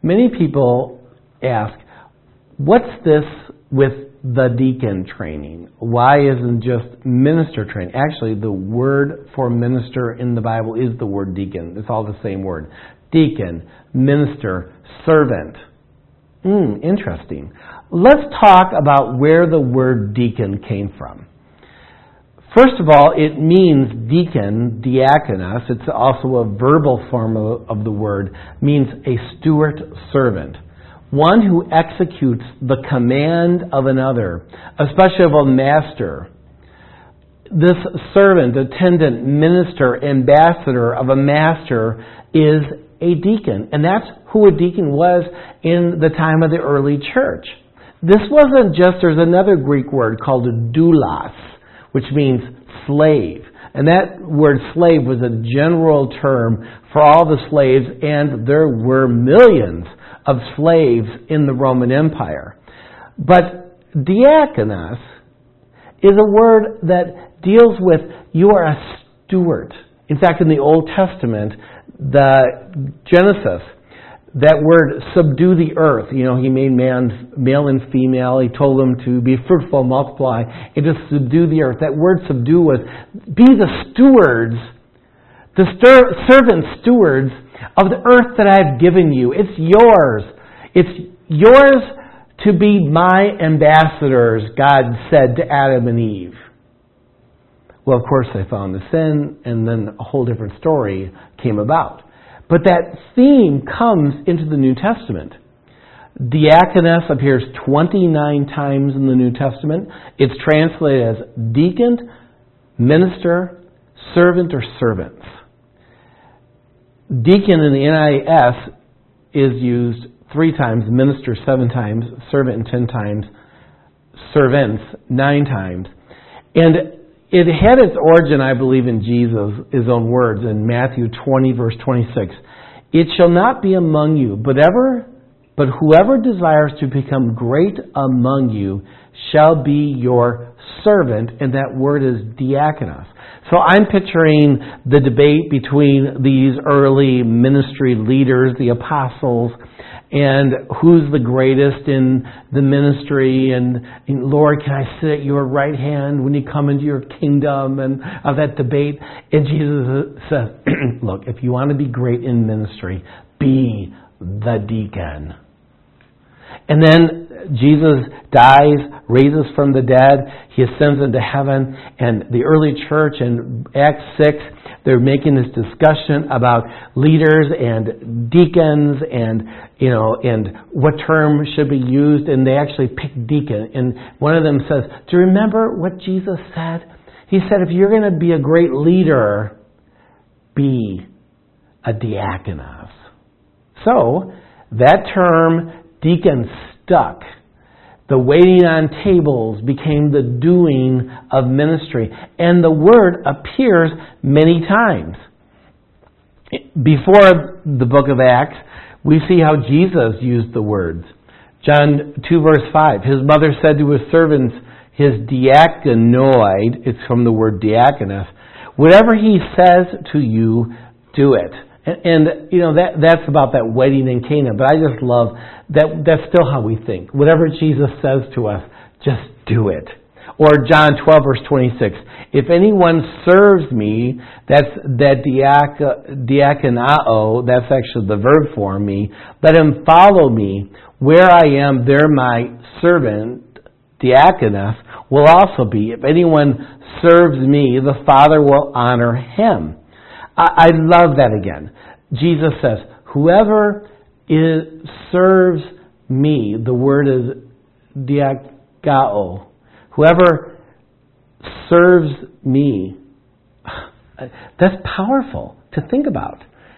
Many people ask, what's this with the deacon training? Why isn't just minister training? Actually, the word for minister in the Bible is the word deacon. It's all the same word. Deacon, minister, servant. Interesting. Let's talk about where the word deacon came from. First of all, it means deacon, diakonos. It's also a verbal form of the word, means a steward servant. One who executes the command of another, especially of a master. This servant, attendant, minister, ambassador of a master is a deacon. And that's who a deacon was in the time of the early church. This wasn't just, there's another Greek word called doulos, which means slave. And that word slave was a general term for all the slaves, and there were millions of slaves in the Roman Empire. But diakonos is a word that deals with you are a steward. In fact, in the Old Testament, the Genesis, that word subdue the earth. You know, he made man male and female. He told them to be fruitful, multiply, and to subdue the earth. That word subdue was be the stewards, the servant stewards of the earth that I've given you. It's yours. It's yours to be my ambassadors, God said to Adam and Eve. Well, of course, they found the sin, and then a whole different story came about. But that theme comes into the New Testament. Diakonos appears 29 times in the New Testament. It's translated as deacon, minister, servant, or servants. Deacon in the NIS is used 3 times, minister 7 times, servant 10 times, servants 9 times. And it had its origin, I believe, in Jesus, his own words, in Matthew 20, verse 26. It shall not be among you, but whoever desires to become great among you shall be your servant, and that word is diakonos. So I'm picturing the debate between these early ministry leaders, the apostles, and who's the greatest in the ministry, and Lord, can I sit at your right hand when you come into your kingdom, and of that debate. And Jesus says, look, if you want to be great in ministry, be the deacon. And then Jesus dies, raises from the dead, he ascends into heaven, and the early church in Acts 6, they're making this discussion about leaders and deacons and what term should be used, and they actually pick deacon. And one of them says, do you remember what Jesus said? He said, if you're going to be a great leader, be a diakonos. So, that term, deacon, stuck. The waiting on tables became the doing of ministry. And the word appears many times. Before the book of Acts, we see how Jesus used the words. John 2 verse 5, his mother said to his servants, his diakonoi, it's from the word diakonos, whatever he says to you, do it. And that's about that wedding in Cana. But I just love that that's still how we think. Whatever Jesus says to us, just do it. Or John 12 verse 26. If anyone serves me, that's that diakonao, that's actually the verb form, me. Let him follow me. Where I am, there my servant, diakonos, will also be. If anyone serves me, the Father will honor him. I love that again. Jesus says, whoever serves me, the word is diakao. Whoever serves me. That's powerful to think about.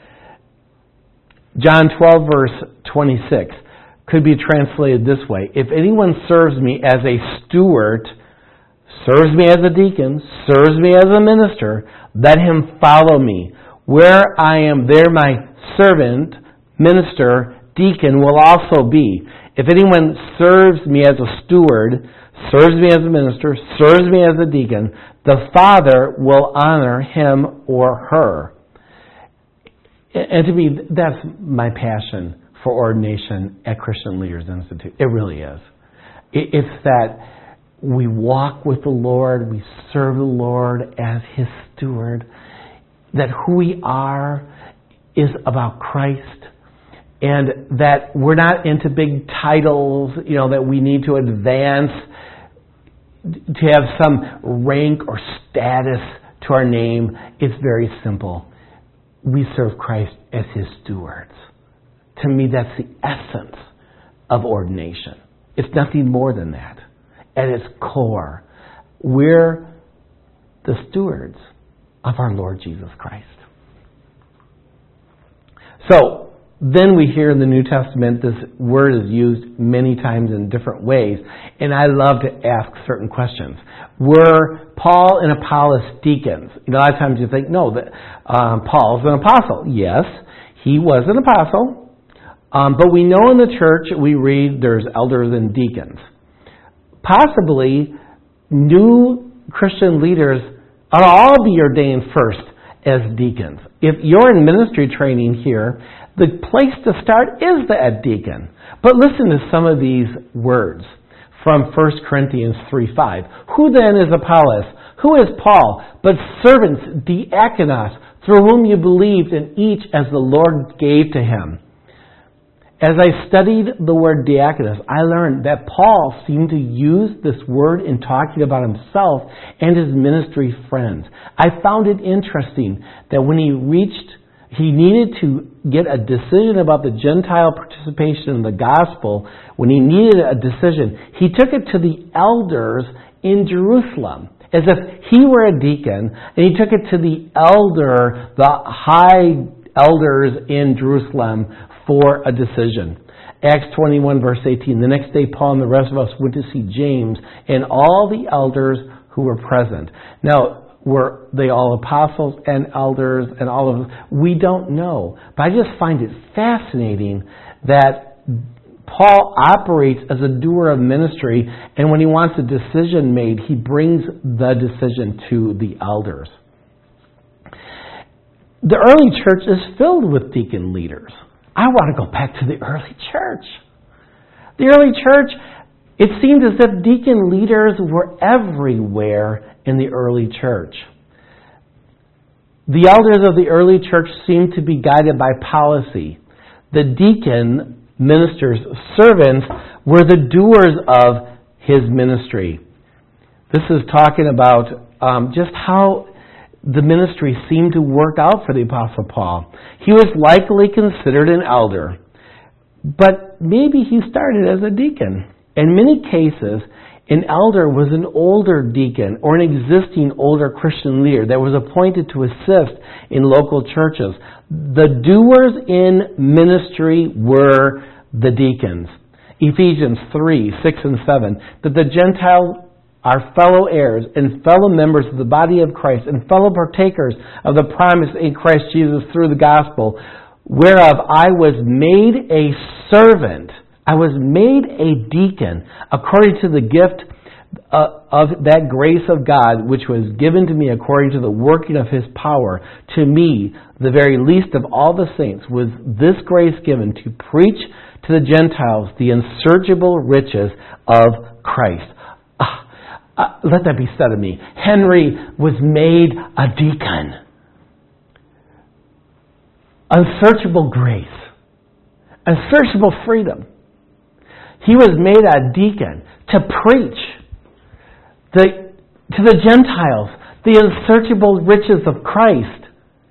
John 12 verse 26 could be translated this way. If anyone serves me as a steward, serves me as a deacon, serves me as a minister, let him follow me. Where I am, there my servant, minister, deacon will also be. If anyone serves me as a steward, serves me as a minister, serves me as a deacon, the Father will honor him or her. And to me, that's my passion for ordination at Christian Leaders Institute. It really is. It's that we walk with the Lord, we serve the Lord as His steward, that who we are is about Christ, and that we're not into big titles, that we need to advance to have some rank or status to our name. It's very simple. We serve Christ as His stewards. To me, that's the essence of ordination. It's nothing more than that. At its core, we're the stewards of our Lord Jesus Christ. So, then we hear in the New Testament this word is used many times in different ways, and I love to ask certain questions. Were Paul and Apollos deacons? A lot of times you think, no, that Paul's an apostle. Yes, he was an apostle, but we know in the church, we read there's elders and deacons. Possibly, new Christian leaders ought to all be ordained first as deacons. If you're in ministry training here, the place to start is the deacon. But listen to some of these words from 1 Corinthians 3:5. Who then is Apollos? Who is Paul? But servants, diakonos, through whom you believed, and each as the Lord gave to him. As I studied the word diakonos, I learned that Paul seemed to use this word in talking about himself and his ministry friends. I found it interesting that when he needed to get a decision about the Gentile participation in the gospel. When he needed a decision, he took it to the elders in Jerusalem, as if he were a deacon, and he took it to the high elders in Jerusalem for a decision. Acts 21 verse 18, the next day Paul and the rest of us went to see James and all the elders who were present. Now, were they all apostles and elders and all of them? We don't know. But I just find it fascinating that Paul operates as a doer of ministry, and when he wants a decision made, he brings the decision to the elders. The early church is filled with deacon leaders. I want to go back to the early church. The early church, it seemed as if deacon leaders were everywhere in the early church. The elders of the early church seemed to be guided by policy. The deacon, ministers, servants were the doers of his ministry. This is talking about just how the ministry seemed to work out for the Apostle Paul. He was likely considered an elder, but maybe he started as a deacon. In many cases, an elder was an older deacon or an existing older Christian leader that was appointed to assist in local churches. The doers in ministry were the deacons. Ephesians 3:6 and 7, that the Gentiles are fellow heirs and fellow members of the body of Christ and fellow partakers of the promise in Christ Jesus through the gospel, whereof I was made a servant. I was made a deacon according to the gift of that grace of God which was given to me according to the working of His power. To me, the very least of all the saints, was this grace given to preach to the Gentiles the unsearchable riches of Christ. Let that be said of me. Henry was made a deacon. Unsearchable grace. Unsearchable freedom. He was made a deacon to preach to the Gentiles the unsearchable riches of Christ.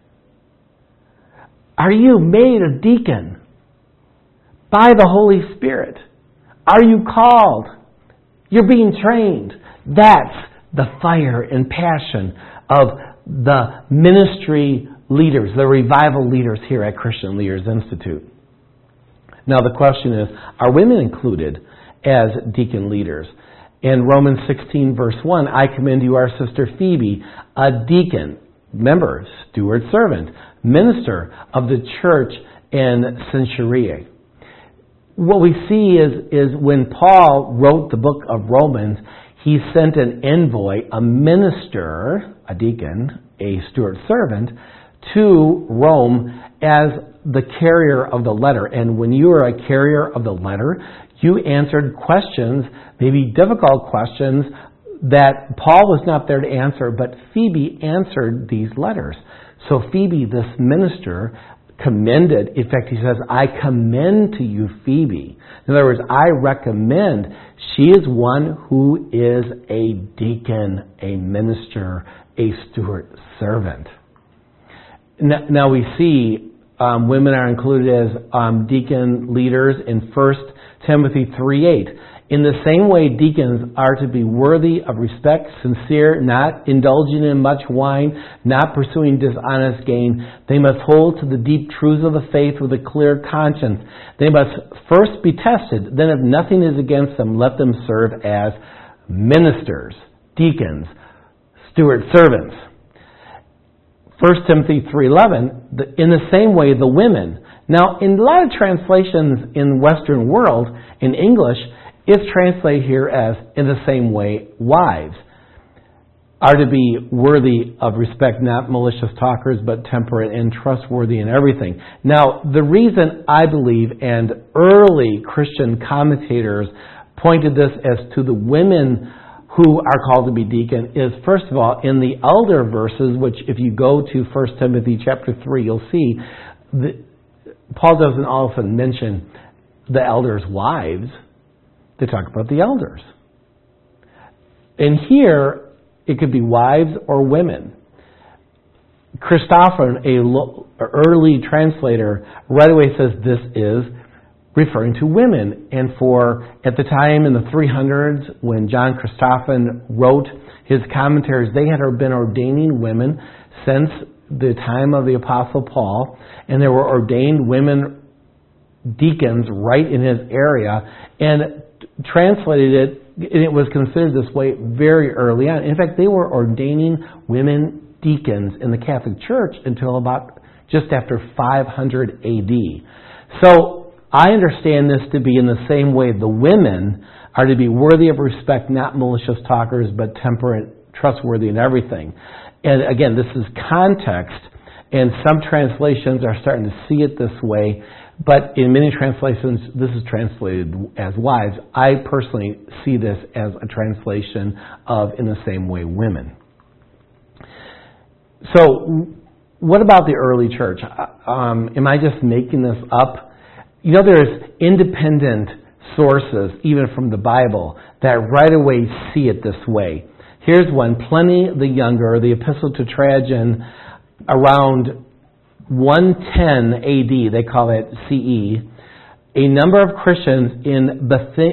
Are you made a deacon by the Holy Spirit? Are you called? You're being trained. That's the fire and passion of the ministry leaders, the revival leaders here at Christian Leaders Institute. Now the question is, are women included as deacon leaders? In Romans 16 verse 1, I commend you our sister Phoebe, a deacon, member, steward, servant, minister of the church in Cenchreae. What we see is when Paul wrote the book of Romans, he sent an envoy, a minister, a deacon, a steward servant, to Rome as the carrier of the letter. And when you were a carrier of the letter, you answered questions, maybe difficult questions, that Paul was not there to answer, but Phoebe answered these letters. So Phoebe, this minister, commended. In fact, he says, I commend to you Phoebe. In other words, I recommend. She is one who is a deacon, a minister, a steward servant. Now we see women are included as deacon leaders in 1 Timothy 3:8. In the same way, deacons are to be worthy of respect, sincere, not indulging in much wine, not pursuing dishonest gain. They must hold to the deep truths of the faith with a clear conscience. They must first be tested. Then if nothing is against them, let them serve as ministers, deacons, steward servants. 1 Timothy 3:11, in the same way, the women. Now, in a lot of translations in the Western world, in English, it's translated here as, in the same way, wives are to be worthy of respect, not malicious talkers, but temperate and trustworthy in everything. Now, the reason I believe, and early Christian commentators pointed this as to the women who are called to be deacon, is, first of all, in the elder verses, which if you go to 1 Timothy chapter 3, you'll see, Paul doesn't often mention the elders' wives. They talk about the elders. And here, it could be wives or women. Christopher, an early translator, right away says this is referring to women. And at the time in the 300s, when John Christopher wrote his commentaries, they had been ordaining women since the time of the Apostle Paul, and there were ordained women deacons right in his area, and translated it, and it was considered this way very early on. In fact, they were ordaining women deacons in the Catholic Church until about just after 500 AD. So I understand this to be in the same way the women are to be worthy of respect, not malicious talkers, but temperate, trustworthy in everything. And again, this is context, and some translations are starting to see it this way, but in many translations, this is translated as wives. I personally see this as a translation of, in the same way, women. So, what about the early church? Am I just making this up? You know, there's independent sources, even from the Bible, that right away see it this way. Here's one. Pliny the Younger, the Epistle to Trajan, around 110 AD, they call it CE, a number of Christians in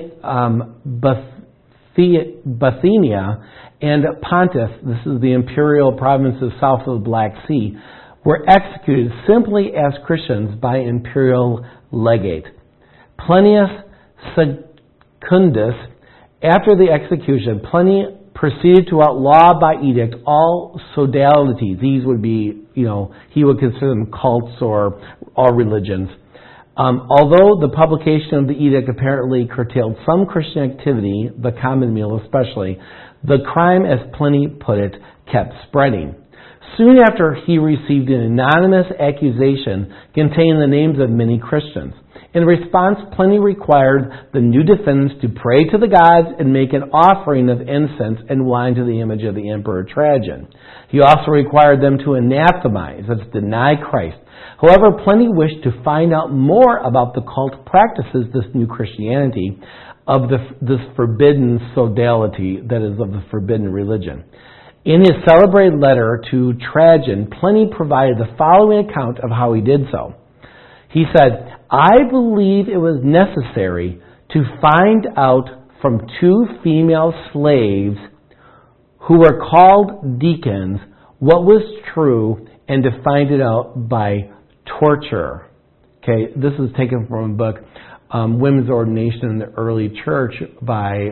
Bithynia and Pontus, this is the imperial provinces south of the Black Sea, were executed simply as Christians by imperial legate. Plinius Secundus, after the execution, Pliny proceeded to outlaw by edict all sodalities. These would be, he would consider them cults or all religions. Although the publication of the edict apparently curtailed some Christian activity, the common meal especially, the crime, as Pliny put it, kept spreading. Soon after, he received an anonymous accusation containing the names of many Christians. In response, Pliny required the new defendants to pray to the gods and make an offering of incense and wine to the image of the Emperor Trajan. He also required them to anathemize, that's deny Christ. However, Pliny wished to find out more about the cult practices, this new Christianity, of this forbidden sodality, that is, of the forbidden religion. In his celebrated letter to Trajan, Pliny provided the following account of how he did so. He said, I believe it was necessary to find out from 2 female slaves who were called deacons what was true, and to find it out by torture. Okay, this is taken from a book, Women's Ordination in the Early Church, by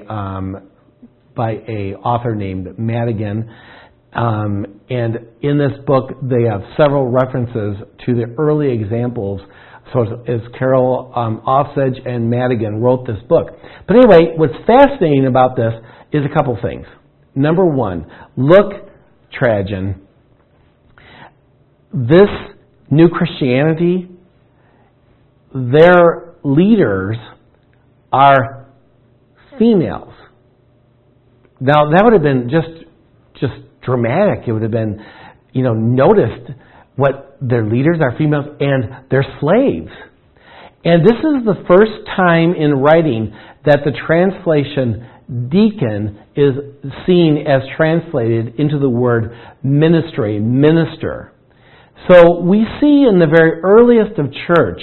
a author named Madigan. And in this book, they have several references to the early examples. So as Carol Offsedge and Madigan wrote this book. But anyway, what's fascinating about this is a couple things. Number one, look, Trajan, this new Christianity, their leaders are females. Now, that would have been just dramatic. It would have been, noticed what their leaders are females and they're slaves. And this is the first time in writing that the translation deacon is seen as translated into the word ministry, minister. So we see in the very earliest of church,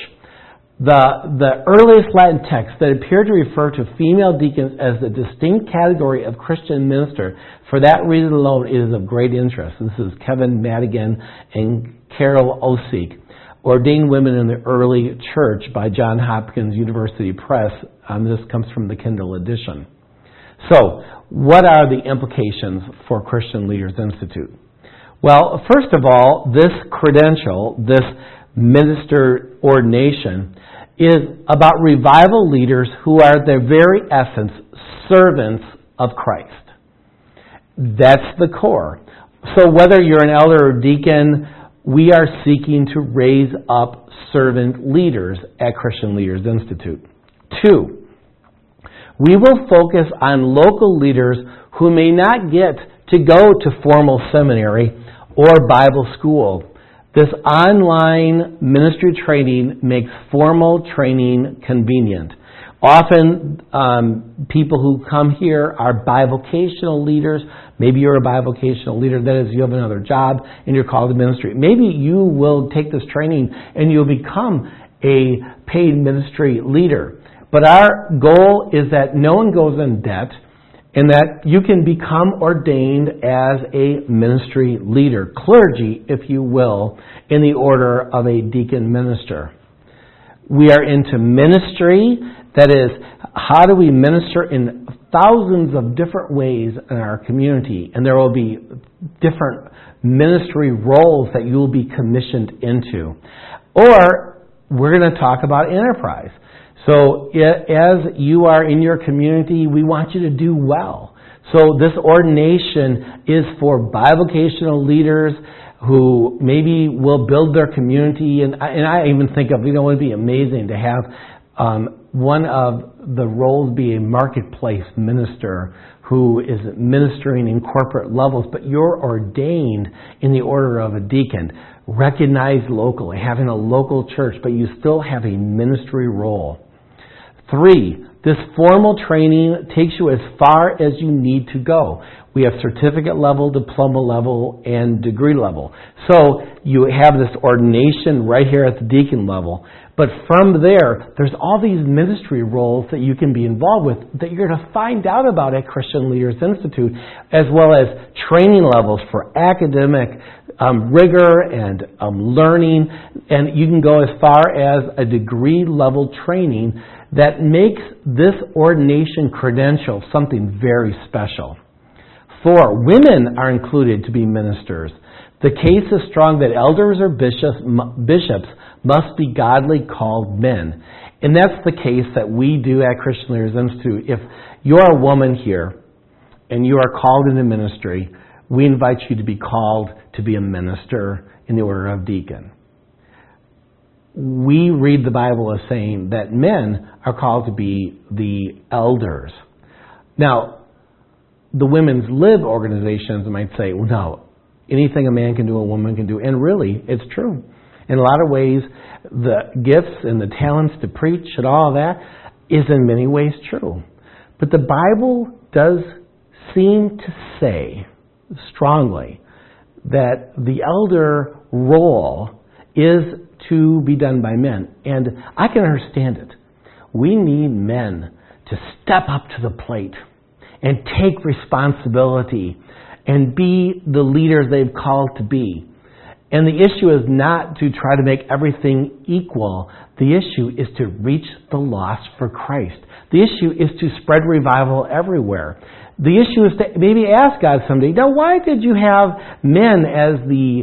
the earliest Latin texts that appear to refer to female deacons as a distinct category of Christian minister. For that reason alone, it is of great interest. This is Kevin Madigan and Carol Osiek, Ordained Women in the Early Church by Johns Hopkins University Press. This comes from the Kindle edition. So, what are the implications for Christian Leaders Institute? Well, first of all, this credential, this minister ordination, is about revival leaders who are at their very essence servants of Christ. That's the core. So whether you're an elder or deacon, we are seeking to raise up servant leaders at Christian Leaders Institute. 2, we will focus on local leaders who may not get to go to formal seminary or Bible school. This online ministry training makes formal training convenient. Often, people who come here are bivocational leaders. Maybe you're a bivocational leader. That is, you have another job and you're called to ministry. Maybe you will take this training and you'll become a paid ministry leader. But our goal is that no one goes in debt and that you can become ordained as a ministry leader, clergy, if you will, in the order of a deacon minister. We are into ministry. That is, how do we minister in thousands of different ways in our community? And there will be different ministry roles that you will be commissioned into. Or we're going to talk about enterprise. So as you are in your community, we want you to do well. So this ordination is for bivocational leaders who maybe will build their community. And I even think of, it would be amazing to have one of the roles be a marketplace minister who is ministering in corporate levels, but you're ordained in the order of a deacon, recognized locally, having a local church, but you still have a ministry role. 3, this formal training takes you as far as you need to go. We have certificate level, diploma level, and degree level. So you have this ordination right here at the deacon level. But from there, there's all these ministry roles that you can be involved with that you're going to find out about at Christian Leaders Institute, as well as training levels for academic rigor and learning. And you can go as far as a degree level training that makes this ordination credential something very special. 4, women are included to be ministers. The case is strong that elders or bishops must be godly called men. And that's the case that we do at Christian Leaders Institute. If you're a woman here and you are called into ministry, we invite you to be called to be a minister in the order of deacon. We read the Bible as saying that men are called to be the elders. Now, the women's lib organizations might say, well, no, anything a man can do, a woman can do. And really, it's true. In a lot of ways, the gifts and the talents to preach and all of that is in many ways true. But the Bible does seem to say strongly that the elder role is to be done by men. And I can understand it. We need men to step up to the plate and take responsibility and be the leaders they've called to be. And the issue is not to try to make everything equal. The issue is to reach the lost for Christ. The issue is to spread revival everywhere. The issue is to maybe ask God someday, now why did you have men as the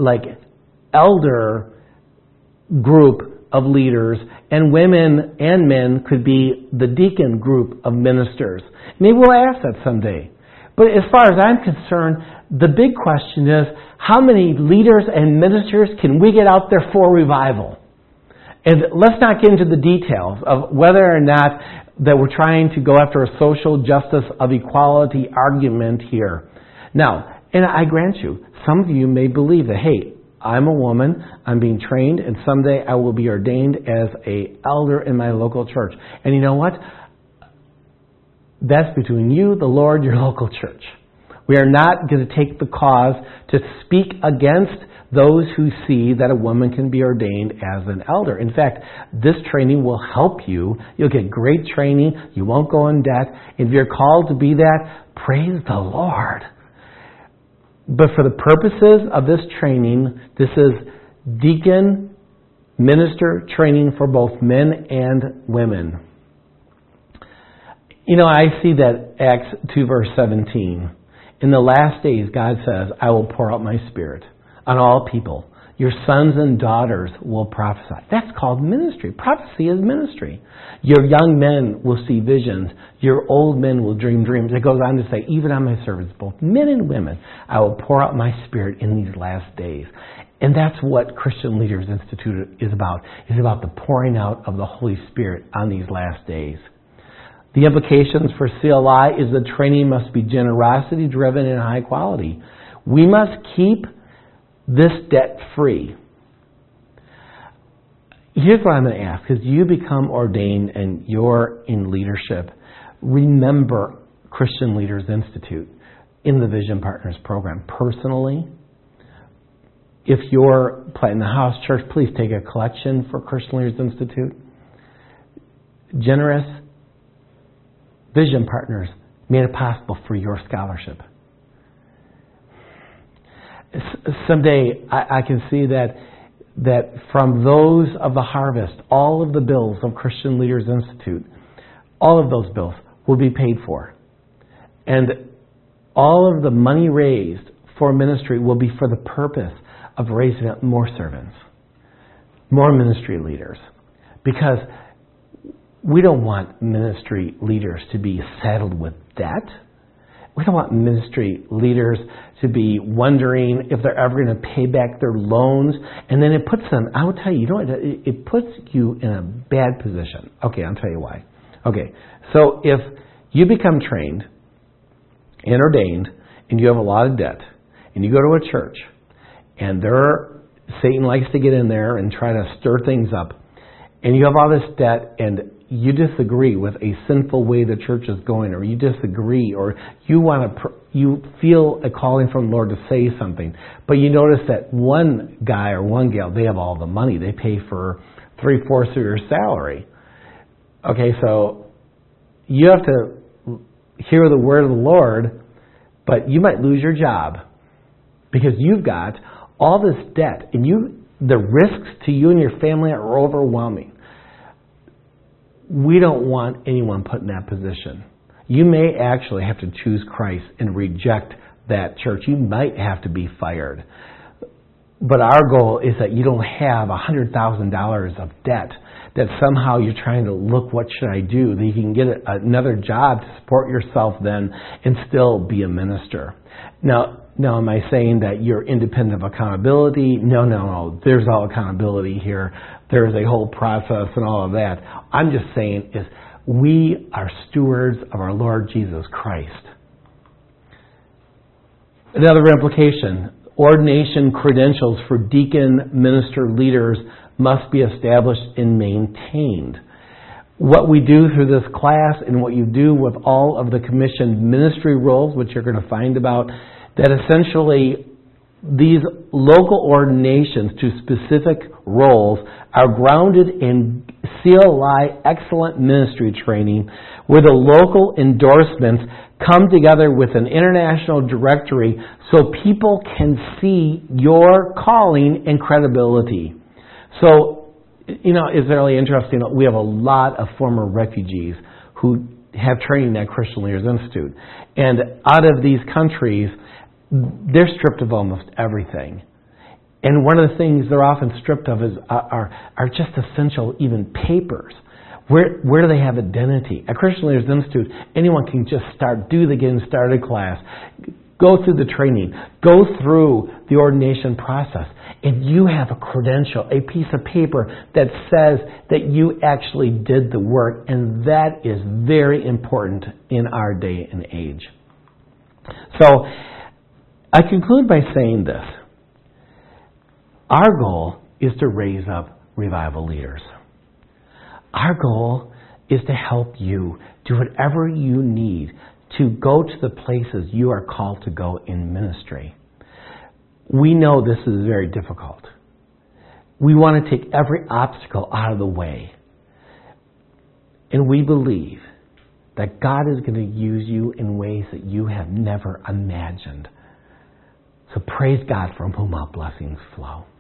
elder group of leaders and women and men could be the deacon group of ministers? Maybe we'll ask that someday. But as far as I'm concerned, the big question is, how many leaders and ministers can we get out there for revival? And let's not get into the details of whether or not that we're trying to go after a social justice of equality argument here. Now, and I grant you, some of you may believe that, hey, I'm a woman, I'm being trained, and someday I will be ordained as an elder in my local church. And you know what? That's between you, the Lord, your local church. We are not going to take the cause to speak against those who see that a woman can be ordained as an elder. In fact, this training will help you. You'll get great training. You won't go in debt. If you're called to be that, praise the Lord. But for the purposes of this training, this is deacon, minister training for both men and women. You know, I see that Acts 2 verse 17. In the last days, God says, I will pour out my Spirit on all people. Your sons and daughters will prophesy. That's called ministry. Prophecy is ministry. Your young men will see visions. Your old men will dream dreams. It goes on to say, even on my servants, both men and women, I will pour out my Spirit in these last days. And that's what Christian Leaders Institute is about. It's about the pouring out of the Holy Spirit on these last days. The implications for CLI is the training must be generosity driven and high quality. We must keep this debt free. Here's what I'm going to ask. As you become ordained and you're in leadership, remember Christian Leaders Institute in the Vision Partners program. Personally, if you're planting the house church, please take a collection for Christian Leaders Institute. Generous Vision Partners made it possible for your scholarship. Someday I can see that from those of the harvest, all of the bills of Christian Leaders Institute, all of those bills will be paid for. And all of the money raised for ministry will be for the purpose of raising up more servants, more ministry leaders. Because we don't want ministry leaders to be saddled with debt. We don't want ministry leaders to be wondering if they're ever going to pay back their loans. And then it puts them, I will tell you, it puts you in a bad position. Okay, I'll tell you why. Okay, so if you become trained and ordained and you have a lot of debt and you go to a church and Satan likes to get in there and try to stir things up, and you have all this debt and you disagree with a sinful way the church is going, or you disagree, or you feel a calling from the Lord to say something, but you notice that one guy or one gal, they have all the money. They pay for 3/4 of your salary. Okay, so you have to hear the word of the Lord, but you might lose your job because you've got all this debt, and the risks to you and your family are overwhelming. We don't want anyone put in that position. You may actually have to choose Christ and reject that church. You might have to be fired. But our goal is that you don't have $100,000 of debt, that somehow you're trying to look, what should I do? That you can get another job to support yourself then and still be a minister. Now, am I saying that you're independent of accountability? No. There's all accountability here. There's a whole process and all of that. I'm just saying is we are stewards of our Lord Jesus Christ. Another implication, ordination credentials for deacon minister leaders must be established and maintained. What we do through this class and what you do with all of the commissioned ministry roles, which you're going to find about, that essentially these local ordinations to specific roles are grounded in CLI excellent ministry training, where the local endorsements come together with an international directory so people can see your calling and credibility. So, it's really interesting. We have a lot of former refugees who have training at Christian Leaders Institute. And out of these countries, they're stripped of almost everything. And one of the things they're often stripped of are just essential, even papers. Where do they have identity? At Christian Leaders Institute, anyone can just do the getting started class. Go through the training. Go through the ordination process. And you have a credential, a piece of paper that says that you actually did the work. And that is very important in our day and age. So, I conclude by saying this. Our goal is to raise up revival leaders. Our goal is to help you do whatever you need to go to the places you are called to go in ministry. We know this is very difficult. We want to take every obstacle out of the way. And we believe that God is going to use you in ways that you have never imagined. So praise God from whom all blessings flow.